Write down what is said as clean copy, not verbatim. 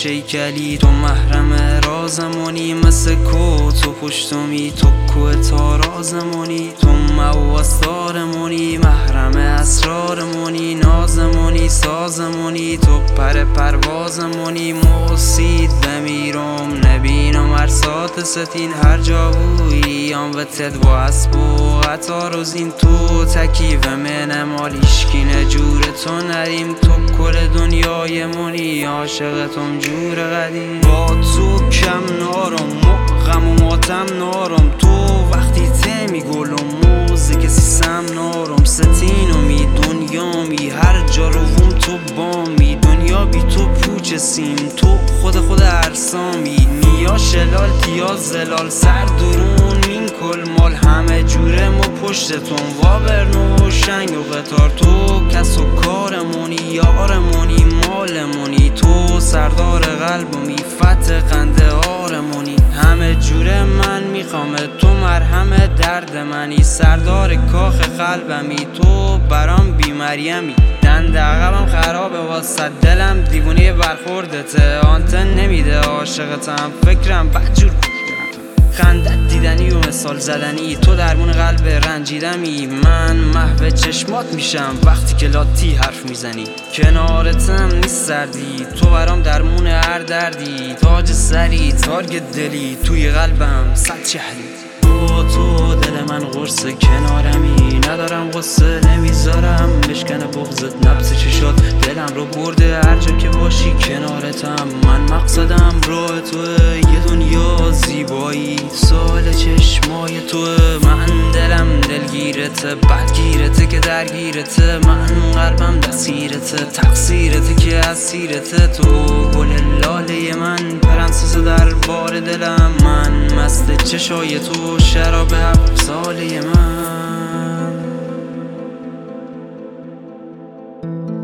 شیکلی، تو محرم رازمونی مثل کو، تو پشتمی تو کوه تارازمونی، تو مواستارمونی محرم اسرارمونی، نازمونی سازمونی، تو پر پروازمونی. موسید بمیرم نبینم ارسات ستین هر جا بویی آن وتد و اسب و قطار و زین، تو تکیو من مال هیشکی نجور تو نریم، تو کل دنیای منی عاشقتم جور قدیم. با تو کم نارم غم و ماتم نارم، تو وقتی ته میگلم موزیک سیسم نارم، ستینمی دنیامی هر جا روم تو بامی، دنیا بی تو پوچ سیم، تو خود ارسامی، نیا شلال تیا زلال سر درون مین کل مال همه جوره ما پشتتون وابرنو شنگ و قطار، تو کس و کارمونی یارمونی مالمونی، تو سردار قلبمی فتح قنده آرمونی، همه جوره من میخوام تو مرهم درد منی، سردار کاخ قلبمی تو برام بی مریمی، دند عقبم خرابه واسه دلم دیوونه برخوردته، آنتن نمیده عاشقتم فکرم بدجور خندت دیدنی و مثال زدنی، تو درمون قلب رنجیدمی، من محو چشمات میشم وقتی که لاتی حرف میزنی، کنارتم نیست سردی، تو برام درمون هر دردی، تاج سری تارگ دلی توی قلبم صد شهری، تو دل من قرص کنارمی، ندارم غصه نمیذارم بشکنه بغضت نبض چشات، دلم رو برده هر جا که باشی کنارتم، من مقصدم راه توه، یه دنیا زیبایی سال چشمای توه، من دلم دلگیرته بدگیرته که درگیرته، من قلبم دستگیرته تقصیرته که اسیرته، تو گل لاله من پرنسس در بار دلم، من مست چشای تو شراب 7 ساله من.